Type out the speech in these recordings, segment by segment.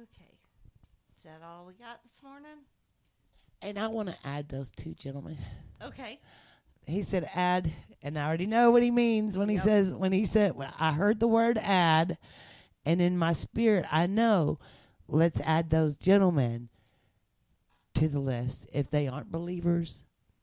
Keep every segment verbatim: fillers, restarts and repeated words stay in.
Okay. Is that all we got this morning? And I want to add those two gentlemen. Okay. He said add, and I already know what he means when Yep. he says, when he said, when I heard the word add, and in my spirit, I know, let's add those gentlemen to the list. If they aren't believers,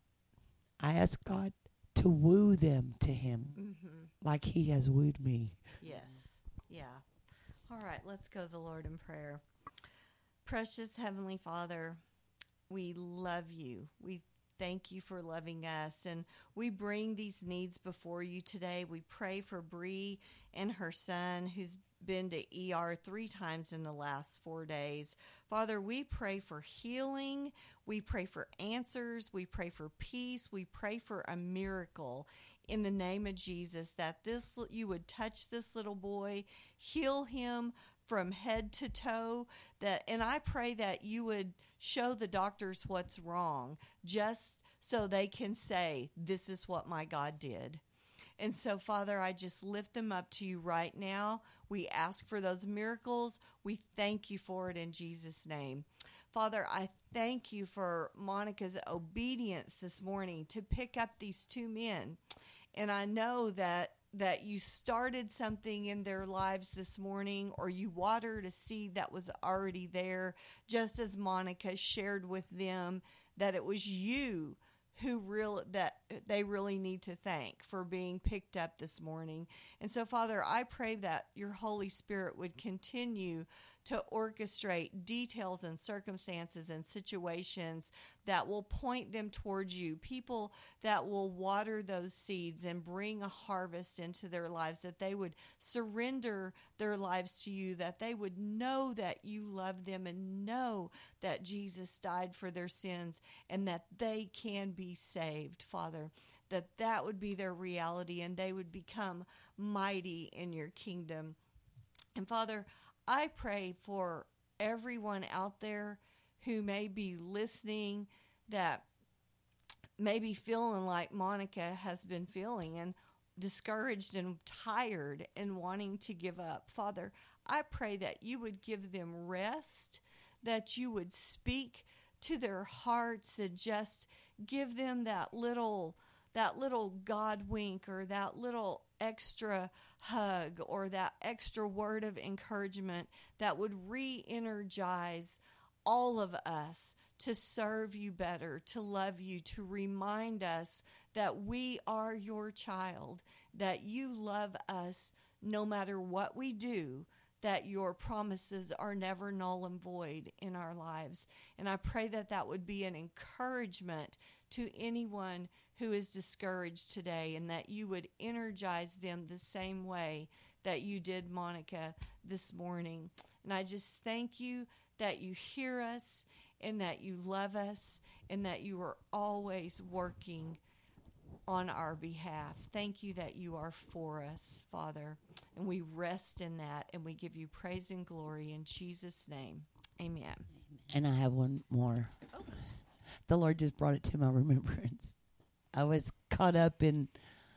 I ask God to woo them to him Mm-hmm. like he has wooed me. Yes. Yeah. All right. Let's go to the Lord in prayer. Precious Heavenly Father, we love you. We thank you for loving us. And we bring these needs before you today. We pray for Bree and her son who's been to E R three times in the last four days. Father, we pray for healing. We pray for answers. We pray for peace. We pray for a miracle in the name of Jesus, that this you would touch this little boy, heal him from head to toe, that and I pray that you would show the doctors what's wrong, just so they can say, this is what my God did. And so, Father, I just lift them up to you right now. We ask for those miracles. We thank you for it in Jesus' name. Father, I thank you for Monica's obedience this morning to pick up these two men. And I know that that you started something in their lives this morning, or you watered a seed that was already there, just as Monica shared with them that it was you who real that they really need to thank for being picked up this morning. And so, Father, I pray that your Holy Spirit would continue to orchestrate details and circumstances and situations that will point them towards you, people that will water those seeds and bring a harvest into their lives, that they would surrender their lives to you, that they would know that you love them and know that Jesus died for their sins and that they can be saved, Father, that that would be their reality and they would become mighty in your kingdom. And Father, I pray for everyone out there who may be listening that may be feeling like Monica has been feeling and discouraged and tired and wanting to give up. Father, I pray that you would give them rest, that you would speak to their hearts and just give them that little that little God wink or that little extra hug or that extra word of encouragement that would re-energize all of us to serve you better, to love you, to remind us that we are your child, that you love us no matter what we do, that your promises are never null and void in our lives. And I pray that that would be an encouragement to anyone who is discouraged today, and that you would energize them the same way that you did Monica this morning. And I just thank you that you hear us and that you love us and that you are always working on our behalf. Thank you that you are for us, Father. And we rest in that and we give you praise and glory in Jesus' name. Amen. And I have one more. Oh. The Lord just brought it to my remembrance. I was caught up in,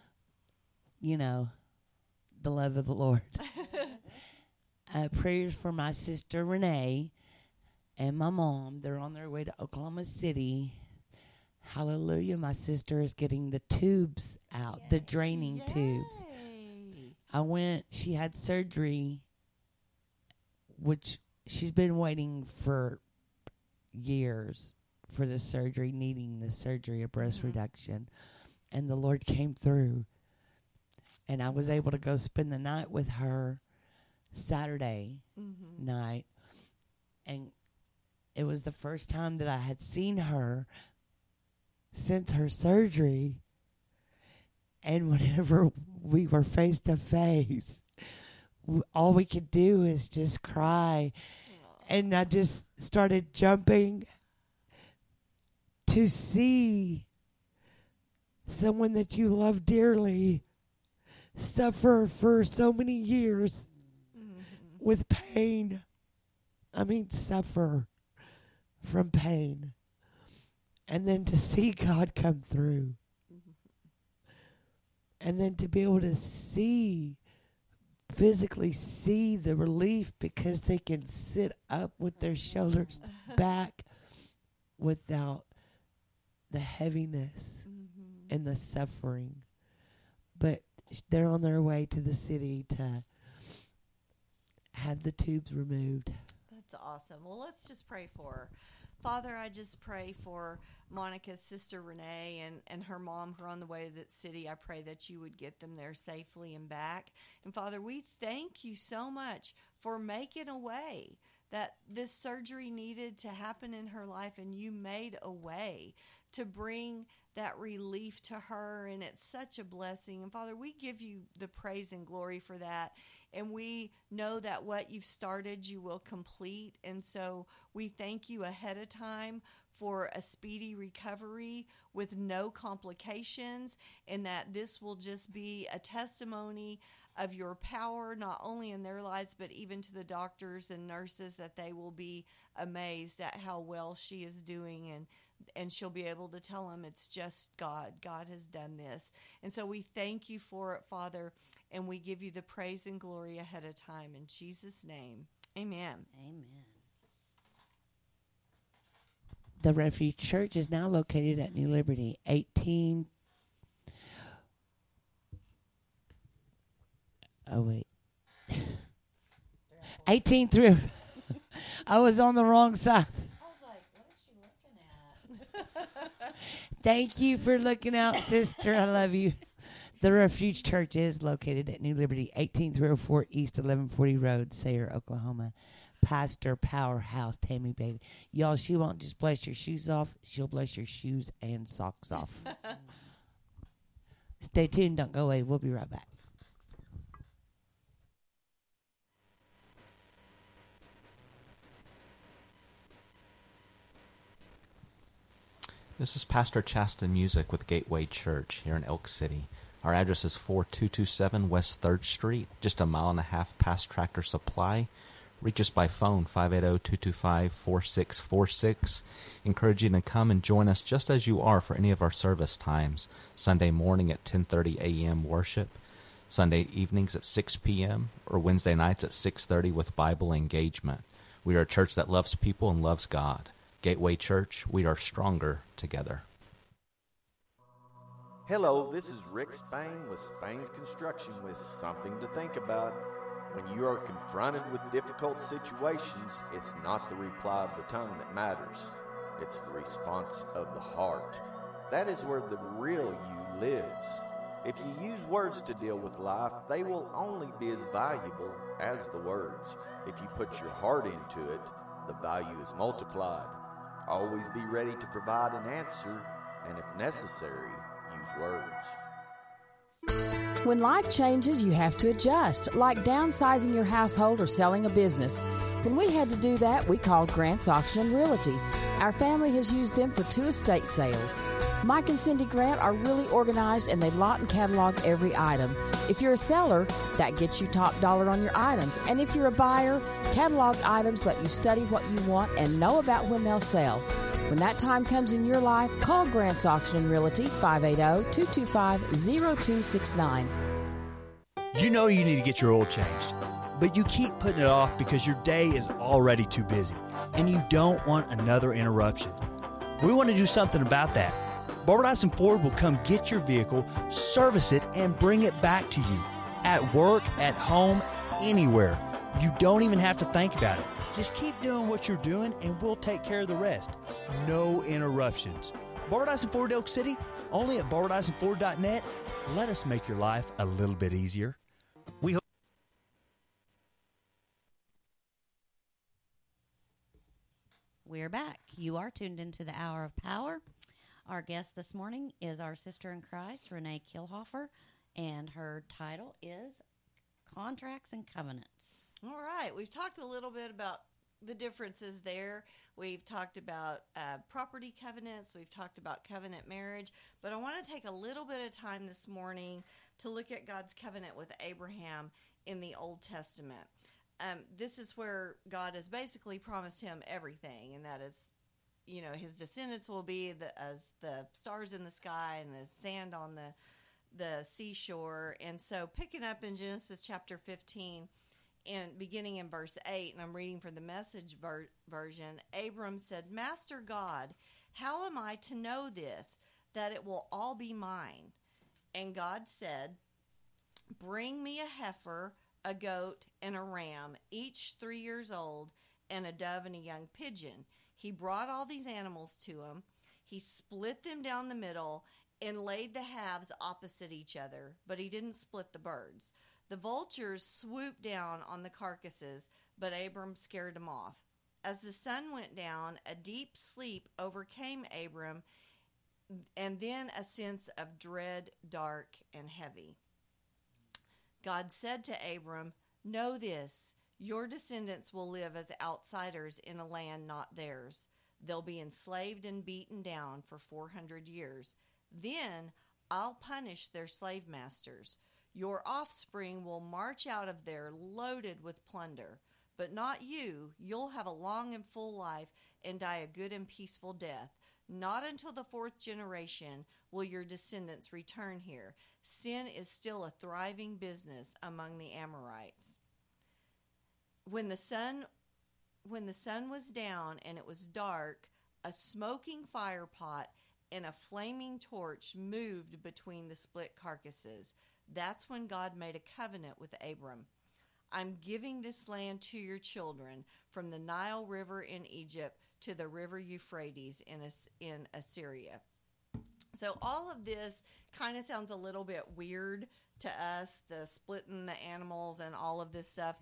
you know, the love of the Lord. uh, prayers for my sister Renee and my mom. They're on their way to Oklahoma City. Hallelujah. My sister is getting the tubes out, Yay. the draining Yay. tubes. I went, she had surgery, which she's been waiting for years for the surgery, needing the surgery of breast mm-hmm. reduction. And the Lord came through. And I was able to go spend the night with her Saturday mm-hmm. night. And it was the first time that I had seen her since her surgery. And whenever we were face to face, all we could do is just cry. And I just started jumping to see someone that you love dearly suffer for so many years mm-hmm. with pain. I mean, suffer from pain. And then to see God come through. Mm-hmm. And then to be able to see physically see the relief because they can sit up with their shoulders back without the heaviness Mm-hmm. and the suffering. But they're on their way to the city to have the tubes removed. That's awesome. Well, let's just pray for her. Father, I just pray for Monica's sister Renee and, and her mom who are on the way to the city. I pray that you would get them there safely and back. And Father, we thank you so much for making a way that this surgery needed to happen in her life, and you made a way to bring that relief to her, and it's such a blessing. And Father, we give you the praise and glory for that. And we know that what you've started, you will complete. And so we thank you ahead of time for a speedy recovery with no complications, and that this will just be a testimony of your power, not only in their lives, but even to the doctors and nurses, that they will be amazed at how well she is doing, and and she'll be able to tell them it's just God. God has done this. And so we thank you for it, Father, and we give you the praise and glory ahead of time. In Jesus' name, amen. Amen. The Refuge Church is now located at New Liberty, eighteen. Oh, wait. eighteen through. I was on the wrong side. Thank you for looking out, sister. I love you. The Refuge Church is located at New Liberty, eighteen oh four East eleven forty Road, Sayre, Oklahoma. Pastor Powerhouse Tammy Bailey. Y'all, she won't just bless your shoes off. She'll bless your shoes and socks off. Stay tuned. Don't go away. We'll be right back. This is Pastor Chasten Music with Gateway Church here in Elk City. Our address is four two two seven West third Street, just a mile and a half past Tractor Supply. Reach us by phone, five eight zero, two two five, four six four six. Encourage you to come and join us just as you are for any of our service times. Sunday morning at ten thirty a.m. worship, Sunday evenings at six p.m., or Wednesday nights at six thirty with Bible engagement. We are a church that loves people and loves God. Gateway Church, we are stronger together. Hello, this is Rick Spain with Spain's Construction with something to think about. When you are confronted with difficult situations, it's not the reply of the tongue that matters. It's the response of the heart. That is where the real you lives. If you use words to deal with life, they will only be as valuable as the words. If you put your heart into it, the value is multiplied. Always be ready to provide an answer, and if necessary, use words. When life changes, you have to adjust, like downsizing your household or selling a business. When we had to do that, we called Grant's Auction and Realty. Our family has used them for two estate sales. Mike and Cindy Grant are really organized, and they lot and catalog every item. If you're a seller, that gets you top dollar on your items. And if you're a buyer, catalog items let you study what you want and know about when they'll sell. When that time comes in your life, call Grant's Auction and Realty, five eight zero, two two five, zero two six nine. You know you need to get your oil changed, but you keep putting it off because your day is already too busy, and you don't want another interruption. We want to do something about that. Barbara Dyson Ford will come get your vehicle, service it, and bring it back to you. At work, at home, anywhere. You don't even have to think about it. Just keep doing what you're doing, and we'll take care of the rest. No interruptions. Barbara Dyson Ford Elk City, only at barbara dyson ford dot net. Let us make your life a little bit easier. We hope. We're back. You are tuned into the Hour of Power. Our guest this morning is our sister in Christ, Renee Kilhofer, and her title is Contracts and Covenants. All right. We've talked a little bit about the differences there. We've talked about uh, property covenants. We've talked about covenant marriage. But I want to take a little bit of time this morning to look at God's covenant with Abraham in the Old Testament. Um, this is where God has basically promised him everything, and that is, you know, his descendants will be the, as the stars in the sky and the sand on the the seashore. And so picking up in Genesis chapter fifteen and beginning in verse eight, and I'm reading from the Message ver- version, Abram said, Master God, how am I to know this, that it will all be mine? And God said, bring me a heifer, a goat, and a ram, each three years old, and a dove and a young pigeon. He brought all these animals to him. He split them down the middle and laid the halves opposite each other, but he didn't split the birds. The vultures swooped down on the carcasses, but Abram scared them off. As the sun went down, a deep sleep overcame Abram, and then a sense of dread, dark and heavy. God said to Abram, know this, your descendants will live as outsiders in a land not theirs. They'll be enslaved and beaten down for four hundred years. Then I'll punish their slave masters. Your offspring will march out of there loaded with plunder. But not you. You'll have a long and full life and die a good and peaceful death. Not until the fourth generation will your descendants return here. Sin is still a thriving business among the Amorites. When the sun, when the sun was down and it was dark, a smoking fire pot and a flaming torch moved between the split carcasses. That's when God made a covenant with Abram. I'm giving this land to your children, from the Nile River in Egypt to the river Euphrates in, in Assyria. So all of this kind of sounds a little bit weird to us, the splitting the animals and all of this stuff.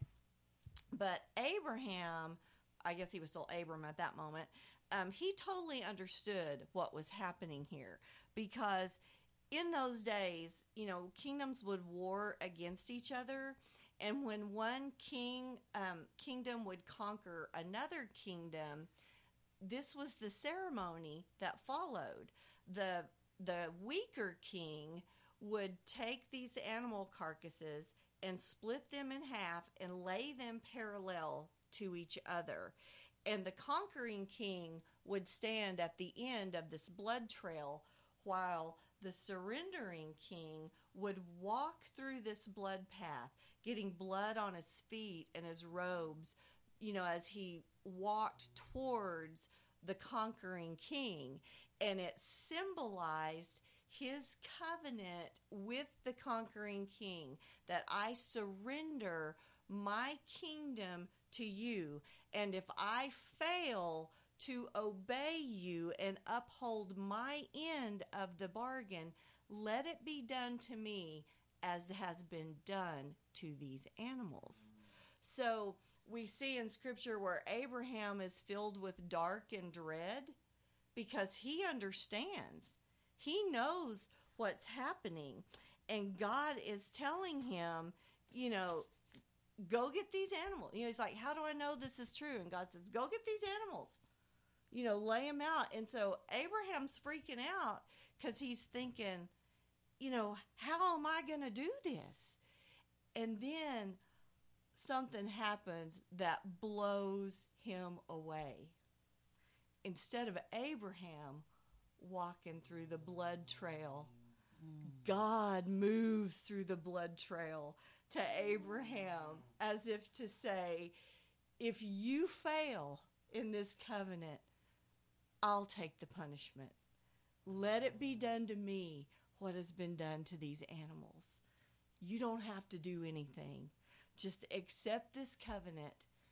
But Abraham, I guess he was still Abram at that moment, um, he totally understood what was happening here, because in those days, you know, kingdoms would war against each other. And when one king um, kingdom would conquer another kingdom, this was the ceremony that followed. The the weaker king would take these animal carcasses and split them in half and lay them parallel to each other. And the conquering king would stand at the end of this blood trail, while the surrendering king would walk through this blood path, getting blood on his feet and his robes, you know, as he walked towards the conquering king. And it symbolized his covenant with the conquering king, that I surrender my kingdom to you. And if I fail to obey you and uphold my end of the bargain, let it be done to me as has been done to these animals. So we see in Scripture where Abraham is filled with dark and dread because he understands. He knows what's happening. And God is telling him, you know, go get these animals. You know, he's like, how do I know this is true? And God says, go get these animals. You know, lay them out. And so Abraham's freaking out because he's thinking, you know, how am I going to do this? And then something happens that blows him away. Instead of Abraham walking through the blood trail, God moves through the blood trail to Abraham as if to say, if you fail in this covenant, I'll take the punishment. Let it be done to me what has been done to these animals. You don't have to do anything. Just accept this covenant.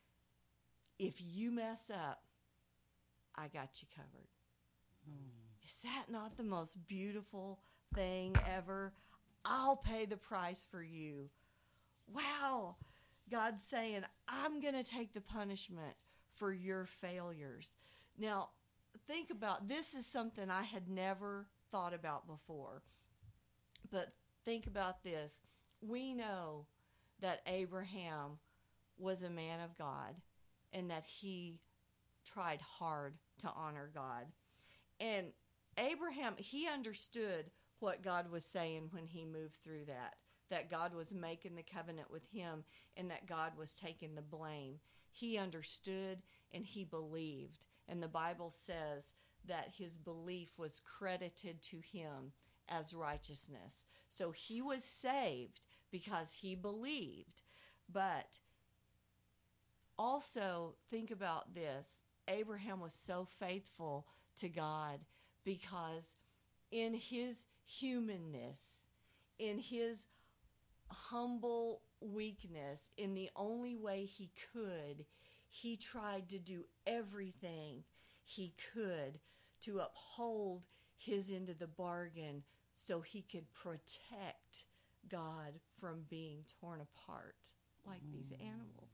If you mess up, I got you covered. Mm. Is that not the most beautiful thing ever? I'll pay the price for you. Wow. God's saying, I'm going to take the punishment for your failures. Now, think about, this is something I had never thought about before. But think about this. We know that Abraham was a man of God and that he tried hard to honor God. And Abraham, he understood what God was saying when he moved through that, that God was making the covenant with him and that God was taking the blame. He understood and he believed. And the Bible says that his belief was credited to him as righteousness. So he was saved because he believed. But also think about this. Abraham was so faithful to God because in his humanness, in his humble weakness, in the only way he could, he tried to do everything he could to uphold his end of the bargain so he could protect God from being torn apart like mm. these animals.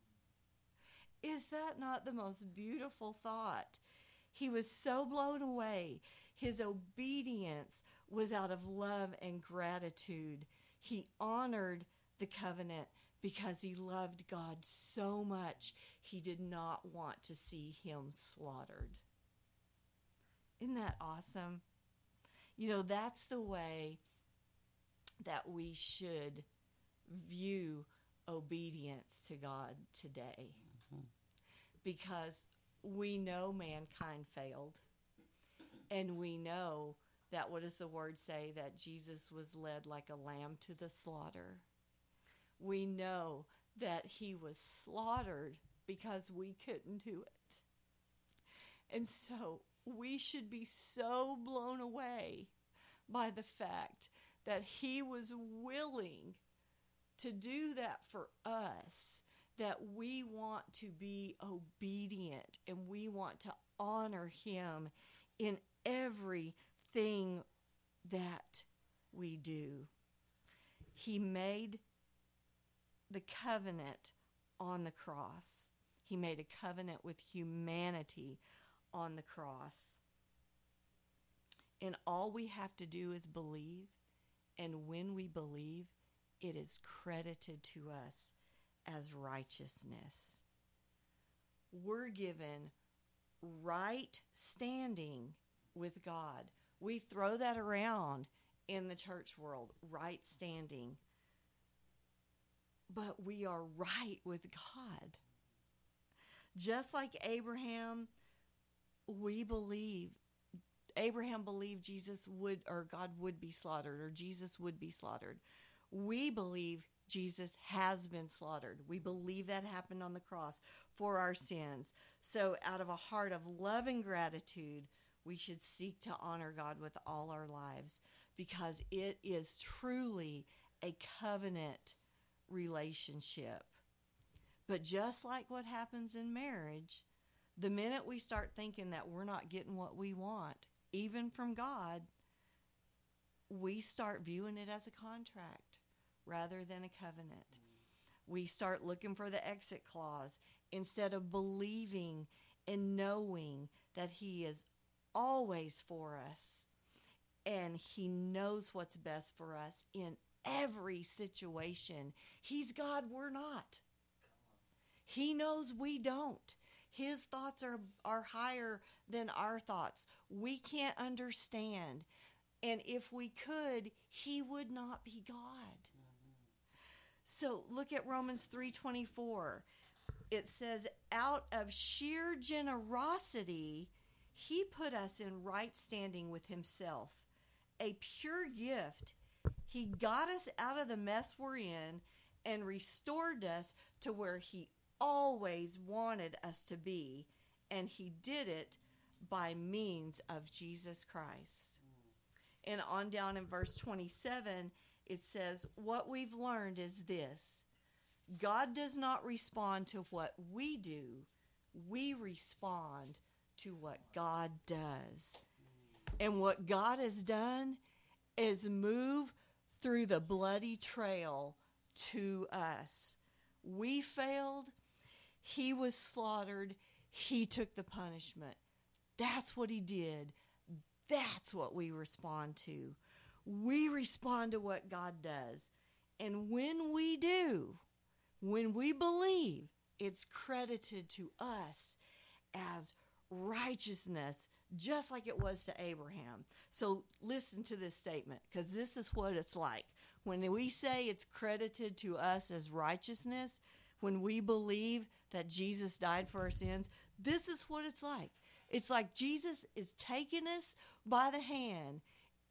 Is that not the most beautiful thought? He was so blown away. His obedience was out of love and gratitude. He honored the covenant because he loved God so much he did not want to see him slaughtered. Isn't that awesome? You know, that's the way that we should view obedience to God today. Mm-hmm. Because we know mankind failed. And we know that, what does the word say? That Jesus was led like a lamb to the slaughter. We know that he was slaughtered because we couldn't do it. And so we should be so blown away by the fact that he was willing to do that for us, that we want to be obedient and we want to honor him in everything that we do. He made the covenant on the cross. He made a covenant with humanity on the cross. And all we have to do is believe. And when we believe, it is credited to us as righteousness. We're given right standing with God. We throw that around in the church world, right standing. But we are right with God. Just like Abraham, we believe, Abraham believed Jesus would, or God would be slaughtered, or Jesus would be slaughtered. We believe Jesus has been slaughtered. We believe that happened on the cross for our sins. So out of a heart of love and gratitude, we should seek to honor God with all our lives, because it is truly a covenant relationship. But just like what happens in marriage, the minute we start thinking that we're not getting what we want, even from God, we start viewing it as a contract rather than a covenant. We start looking for the exit clause instead of believing and knowing that he is always for us and he knows what's best for us in every situation. He's God, we're not. He knows we don't. His thoughts are, are higher than our thoughts. We can't understand. And if we could, he would not be God. So look at Romans three twenty-four. It says, out of sheer generosity, he put us in right standing with himself. A pure gift. He got us out of the mess we're in and restored us to where he always wanted us to be. And he did it by means of Jesus Christ. And on down in verse twenty-seven, it says, what we've learned is this. God does not respond to what we do. We respond to what God does. And what God has done is move through the bloody trail to us. We failed. He was slaughtered. He took the punishment. That's what he did. That's what we respond to. We respond to what God does. And when we do, when we believe, it's credited to us as righteousness, just like it was to Abraham. So listen to this statement, because this is what it's like. When we say it's credited to us as righteousness, when we believe that Jesus died for our sins, this is what it's like. It's like Jesus is taking us by the hand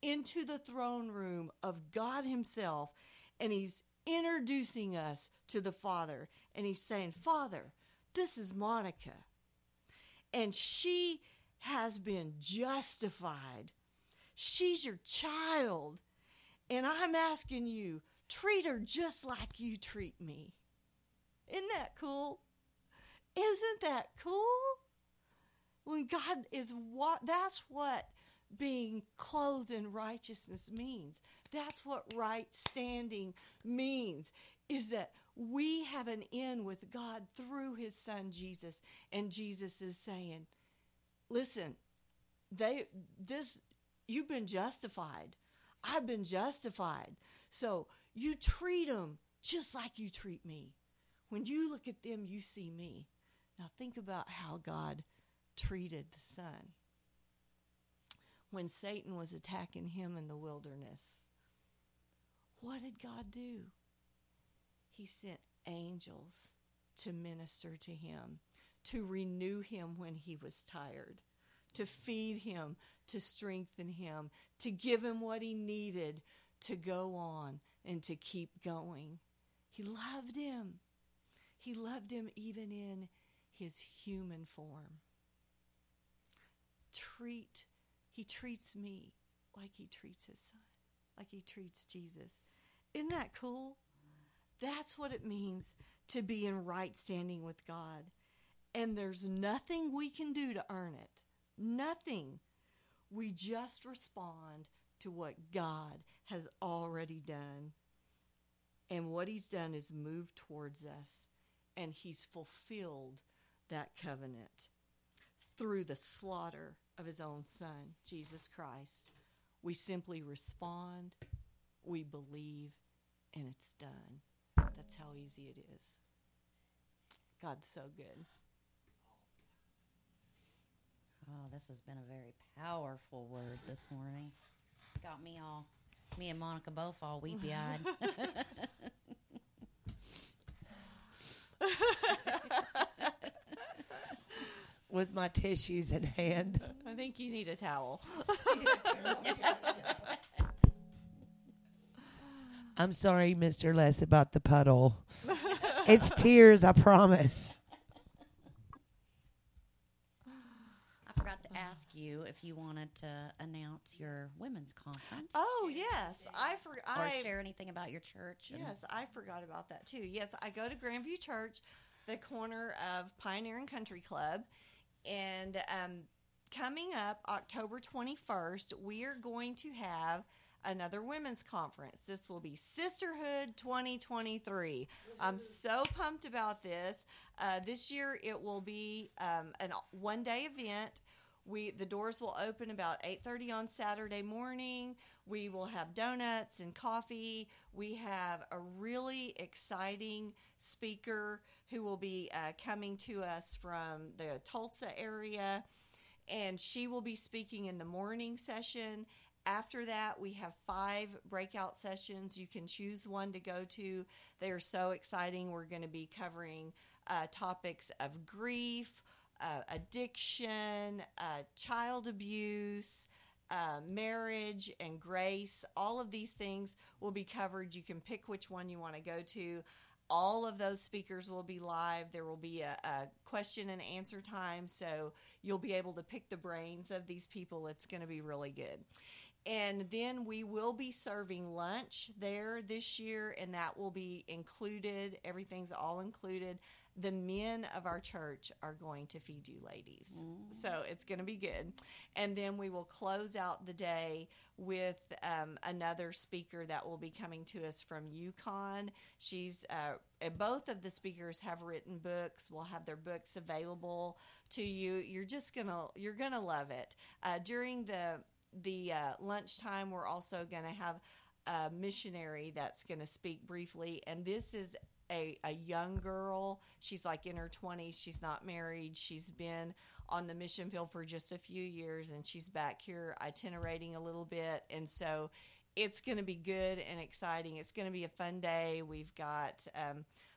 into the throne room of God himself, and he's introducing us to the Father. And he's saying, Father, this is Monica. And she has been justified. She's your child. And I'm asking you, treat her just like you treat me. Isn't that cool? Isn't that cool? When God is what, that's what being clothed in righteousness means. That's what right standing means, is that we have an in with God through his son Jesus. And Jesus is saying, listen, they this you've been justified. I've been justified. So you treat them just like you treat me. When you look at them, you see me. Now think about how God treated the Son. When Satan was attacking him in the wilderness, what did God do? He sent angels to minister to him, to renew him when he was tired, to feed him, to strengthen him, to give him what he needed to go on and to keep going. He loved him. He loved him even in his human form. Treat, he treats me like he treats his son, like he treats Jesus. Isn't that cool? That's what it means to be in right standing with God. And there's nothing we can do to earn it. Nothing. We just respond to what God has already done. And what he's done is move towards us. And he's fulfilled that covenant through the slaughter of his own son, Jesus Christ. We simply respond, we believe, and it's done. That's how easy it is. God's so good. Oh, this has been a very powerful word this morning. Got me all, me and Monica both all weepy-eyed. With my tissues in hand. I think you need a towel. I'm sorry, Mister Les, about the puddle. It's tears, I promise. I forgot to ask you if you wanted to announce your women's conference. Oh, yes. I forgot. Or I share anything about your church. and- Yes, I forgot about that too. Yes, I go to Grandview Church, the corner of Pioneer and Country Club. And um, coming up October twenty-first, we are going to have another women's conference. This will be Sisterhood twenty twenty-three. I'm so pumped about this. Uh, this year it will be um, a one-day event. We the doors will open about eight thirty on Saturday morning. We will have donuts and coffee. We have a really exciting speaker who will be uh, coming to us from the Tulsa area, and she will be speaking in the morning session. After that, we have five breakout sessions. You can choose one to go to. They are so exciting. We're going to be covering uh, topics of grief, uh, addiction, uh, child abuse, uh, marriage, and grace. All of these things will be covered. You can pick which one you want to go to. All of those speakers will be live. There will be a, a question and answer time, so you'll be able to pick the brains of these people. It's going to be really good. And then we will be serving lunch there this year, and that will be included. Everything's all included. The men of our church are going to feed you ladies. Mm. So it's going to be good. And then we will close out the day with um, another speaker that will be coming to us from Yukon. She's uh, both of the speakers have written books. We'll have their books available to you. You're just gonna you're gonna love it. Uh, during the the uh, lunchtime, we're also going to have a missionary that's going to speak briefly, and this is a, a young girl. She's like in her twenties. She's not married. She's been on the mission field for just a few years, and she's back here itinerating a little bit, and so it's going to be good and exciting. It's going to be a fun day. We've got um,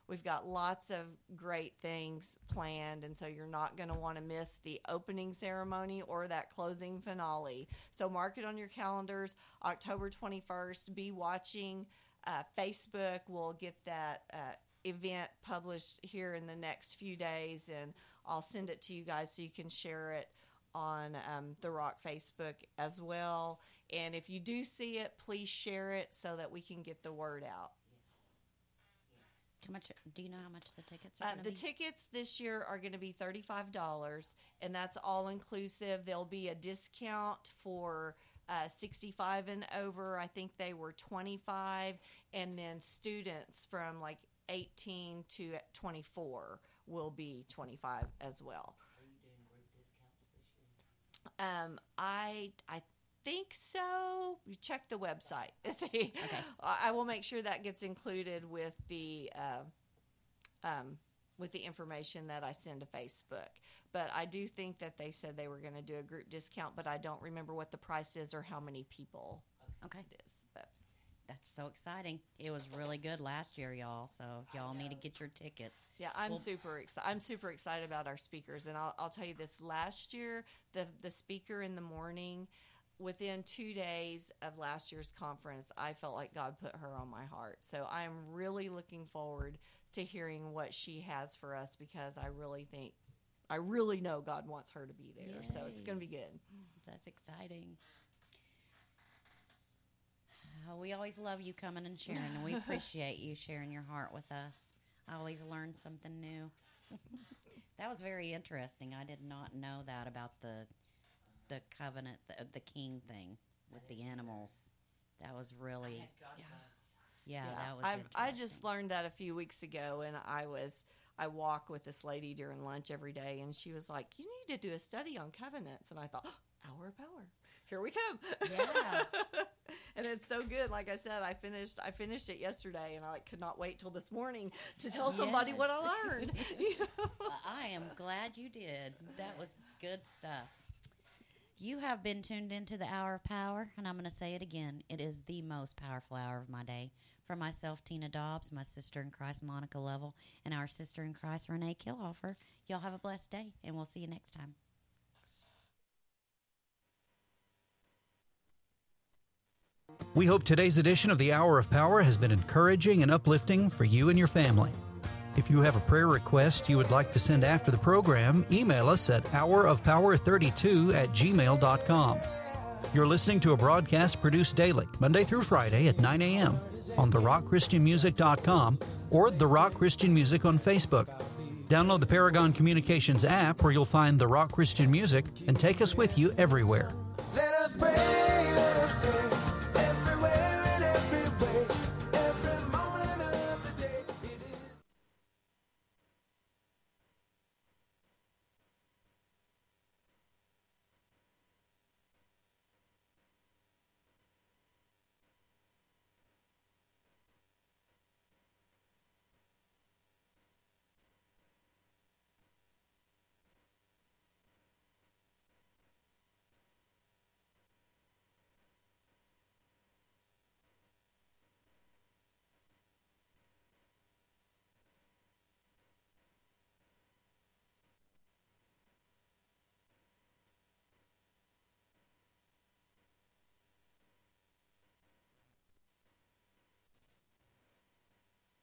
We've got lots of great things planned, and so you're not going to want to miss the opening ceremony or that closing finale. So mark it on your calendars, October twenty-first. Be watching uh, Facebook. We'll get that uh, event published here in the next few days, and I'll send it to you guys so you can share it on um, the Rock Facebook as well. And if you do see it, please share it so that we can get the word out. How much? Do you know how much the tickets are Uh, going to the be? tickets this year are going to be thirty-five dollars, and that's all inclusive. There'll be a discount for uh, sixty-five and over. I think they were twenty-five, and then students from like eighteen to twenty-four will be twenty-five as well. Are you doing group discounts this year? Um, I I think so. You check the website. See, I I will make sure that gets included with the uh, um, with the information that I send to Facebook. But I do think that they said they were going to do a group discount, but I don't remember what the price is or how many people Okay. it is. But That's so exciting. It was really good last year, y'all, so y'all need to get your tickets. yeah, I'm Well- super excited. I'm super excited about our speakers, and I'll I'll tell you this. Last year, the the speaker in the morning. Within two days of last year's conference, I felt like God put her on my heart. So I'm really looking forward to hearing what she has for us, because I really think, I really know God wants her to be there. So it's Yay. going to be good. That's exciting. Uh, we always love you coming and sharing, and we appreciate you sharing your heart with us. I always learn something new. That was very interesting. I did not know that about the the covenant, the, the king thing with the animals. That was really, yeah, that was I interesting. I just learned that a few weeks ago, and I was I walk with this lady during lunch every day, and she was like, "You need to do a study on covenants," and I thought, oh, "Hour of Power, here we come!" Yeah. And it's so good. Like I said, I finished I finished it yesterday, and I like, could not wait till this morning to tell somebody Yes. what I learned. You know? I am glad you did. That was good stuff. You have been tuned into the Hour of Power, and I'm going to say it again. It is the most powerful hour of my day. For myself, Tina Dobbs, my sister in Christ, Monica Lovell, and our sister in Christ, Renee Killhofer, y'all have a blessed day, and we'll see you next time. We hope today's edition of the Hour of Power has been encouraging and uplifting for you and your family. If you have a prayer request you would like to send after the program, email us at hour of power thirty-two at gmail dot com. You're listening to a broadcast produced daily, Monday through Friday at nine a.m. on the rock christian music dot com or The Rock Christian Music on Facebook. Download the Paragon Communications app where you'll find The Rock Christian Music and take us with you everywhere.